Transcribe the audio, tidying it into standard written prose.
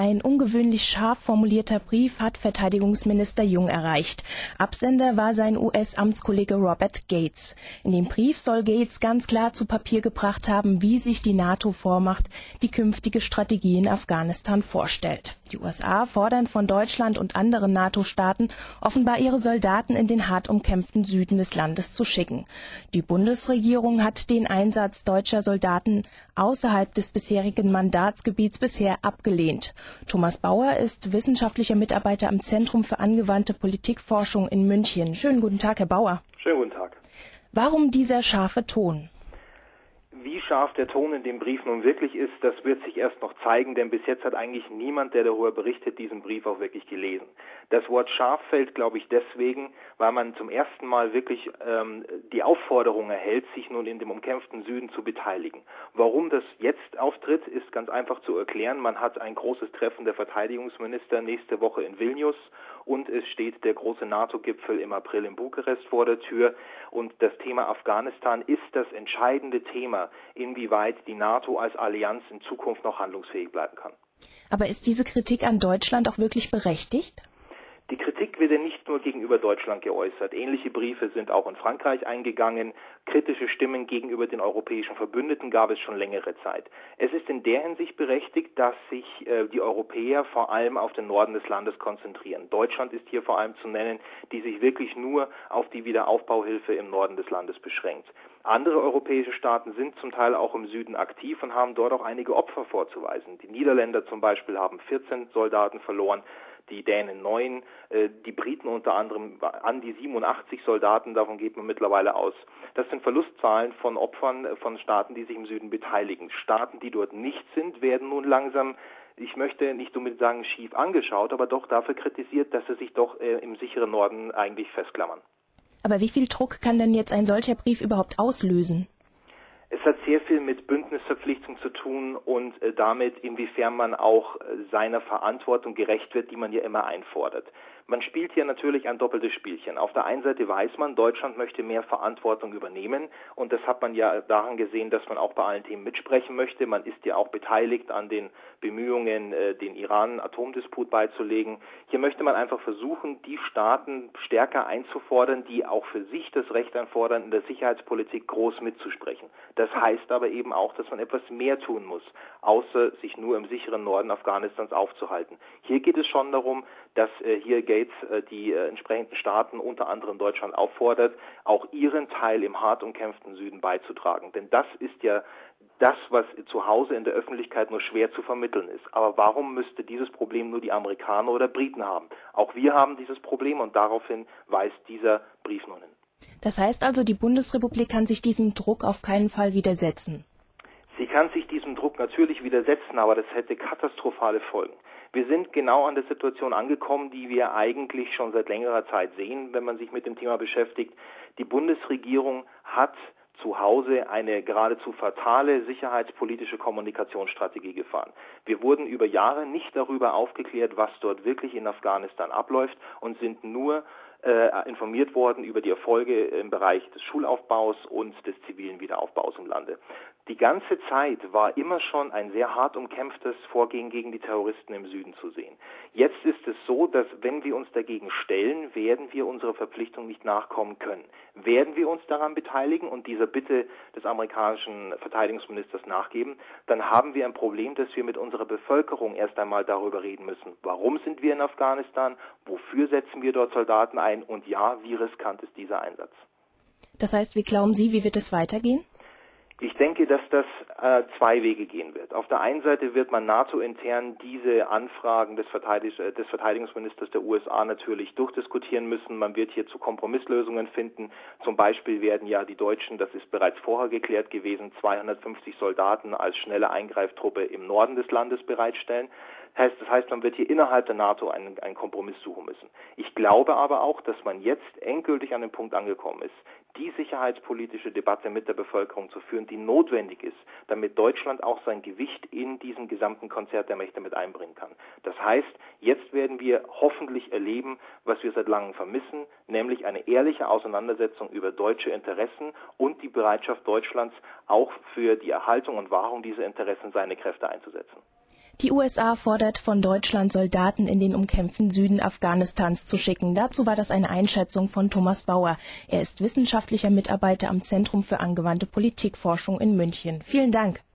Ein ungewöhnlich scharf formulierter Brief hat Verteidigungsminister Jung erreicht. Absender war sein US-Amtskollege Robert Gates. In dem Brief soll Gates ganz klar zu Papier gebracht haben, wie sich die NATO-Vormacht die künftige Strategie in Afghanistan vorstellt. Die USA fordern von Deutschland und anderen NATO-Staaten offenbar ihre Soldaten in den hart umkämpften Süden des Landes zu schicken. Die Bundesregierung hat den Einsatz deutscher Soldaten außerhalb des bisherigen Mandatsgebiets bisher abgelehnt. Thomas Bauer ist wissenschaftlicher Mitarbeiter am Zentrum für angewandte Politikforschung in München. Schönen guten Tag, Herr Bauer. Schönen guten Tag. Warum dieser scharfe Ton? Wie scharf der Ton in dem Brief nun wirklich ist, das wird sich erst noch zeigen, denn bis jetzt hat eigentlich niemand, der darüber berichtet, diesen Brief auch wirklich gelesen. Das Wort scharf fällt, glaube ich, deswegen, weil man zum ersten Mal wirklich die Aufforderung erhält, sich nun in dem umkämpften Süden zu beteiligen. Warum das jetzt auftritt, ist ganz einfach zu erklären. Man hat ein großes Treffen der Verteidigungsminister nächste Woche in Vilnius und es steht der große NATO-Gipfel im April in Bukarest vor der Tür. Und das Thema Afghanistan ist das entscheidende Thema, inwieweit die NATO als Allianz in Zukunft noch handlungsfähig bleiben kann. Aber ist diese Kritik an Deutschland auch wirklich berechtigt? Die Kritik wird ja nicht nur gegenüber Deutschland geäußert. Ähnliche Briefe sind auch in Frankreich eingegangen. Kritische Stimmen gegenüber den europäischen Verbündeten gab es schon längere Zeit. Es ist in der Hinsicht berechtigt, dass sich die Europäer vor allem auf den Norden des Landes konzentrieren. Deutschland ist hier vor allem zu nennen, die sich wirklich nur auf die Wiederaufbauhilfe im Norden des Landes beschränkt. Andere europäische Staaten sind zum Teil auch im Süden aktiv und haben dort auch einige Opfer vorzuweisen. Die Niederländer zum Beispiel haben 14 Soldaten verloren, die Dänen 9, die Briten unter anderem an die 87 Soldaten, davon geht man mittlerweile aus. Das sind Verlustzahlen von Opfern von Staaten, die sich im Süden beteiligen. Staaten, die dort nicht sind, werden nun langsam, ich möchte nicht unbedingt sagen schief angeschaut, aber doch dafür kritisiert, dass sie sich doch im sicheren Norden eigentlich festklammern. Aber wie viel Druck kann denn jetzt ein solcher Brief überhaupt auslösen? Es hat sehr viel mit Bündnisverpflichtung zu tun und damit, inwiefern man auch seiner Verantwortung gerecht wird, die man ja immer einfordert. Man spielt hier natürlich ein doppeltes Spielchen. Auf der einen Seite weiß man, Deutschland möchte mehr Verantwortung übernehmen und das hat man ja daran gesehen, dass man auch bei allen Themen mitsprechen möchte. Man ist ja auch beteiligt an den Bemühungen, den Iran-Atomdisput beizulegen. Hier möchte man einfach versuchen, die Staaten stärker einzufordern, die auch für sich das Recht einfordern, in der Sicherheitspolitik groß mitzusprechen. Das heißt aber eben auch, dass man etwas mehr tun muss, außer sich nur im sicheren Norden Afghanistans aufzuhalten. Hier geht es schon darum, dass hier Gates die entsprechenden Staaten, unter anderem Deutschland, auffordert, auch ihren Teil im hart umkämpften Süden beizutragen. Denn das ist ja das, was zu Hause in der Öffentlichkeit nur schwer zu vermitteln ist. Aber warum müsste dieses Problem nur die Amerikaner oder Briten haben? Auch wir haben dieses Problem und daraufhin weist dieser Brief nun hin. Das heißt also, die Bundesrepublik kann sich diesem Druck auf keinen Fall widersetzen. Sie kann sich diesem Druck natürlich widersetzen, aber das hätte katastrophale Folgen. Wir sind genau an der Situation angekommen, die wir eigentlich schon seit längerer Zeit sehen, wenn man sich mit dem Thema beschäftigt. Die Bundesregierung hat zu Hause eine geradezu fatale sicherheitspolitische Kommunikationsstrategie gefahren. Wir wurden über Jahre nicht darüber aufgeklärt, was dort wirklich in Afghanistan abläuft und sind nur informiert worden über die Erfolge im Bereich des Schulaufbaus und des zivilen Wiederaufbaus im Lande. Die ganze Zeit war immer schon ein sehr hart umkämpftes Vorgehen gegen die Terroristen im Süden zu sehen. Jetzt ist es so, dass wenn wir uns dagegen stellen, werden wir unserer Verpflichtung nicht nachkommen können. Werden wir uns daran beteiligen und dieser Bitte des amerikanischen Verteidigungsministers nachgeben, dann haben wir ein Problem, dass wir mit unserer Bevölkerung erst einmal darüber reden müssen. Warum sind wir in Afghanistan? Wofür setzen wir dort Soldaten ein? Und ja, wie riskant ist dieser Einsatz? Das heißt, wie glauben Sie, wie wird es weitergehen? Ich denke, dass das zwei Wege gehen wird. Auf der einen Seite wird man NATO-intern diese Anfragen des Verteidigungsministers der USA natürlich durchdiskutieren müssen. Man wird hier zu Kompromisslösungen finden. Zum Beispiel werden ja die Deutschen, das ist bereits vorher geklärt gewesen, 250 Soldaten als schnelle Eingreiftruppe im Norden des Landes bereitstellen. Das heißt, man wird hier innerhalb der NATO einen Kompromiss suchen müssen. Ich glaube aber auch, dass man jetzt endgültig an den Punkt angekommen ist, die sicherheitspolitische Debatte mit der Bevölkerung zu führen, die notwendig ist, damit Deutschland auch sein Gewicht in diesem gesamten Konzert der Mächte mit einbringen kann. Das heißt, jetzt werden wir hoffentlich erleben, was wir seit langem vermissen, nämlich eine ehrliche Auseinandersetzung über deutsche Interessen und die Bereitschaft Deutschlands, auch für die Erhaltung und Wahrung dieser Interessen seine Kräfte einzusetzen. Die USA fordert von Deutschland, Soldaten in den umkämpften Süden Afghanistans zu schicken. Dazu war das eine Einschätzung von Thomas Bauer. Er ist wissenschaftlicher Mitarbeiter am Zentrum für angewandte Politikforschung in München. Vielen Dank.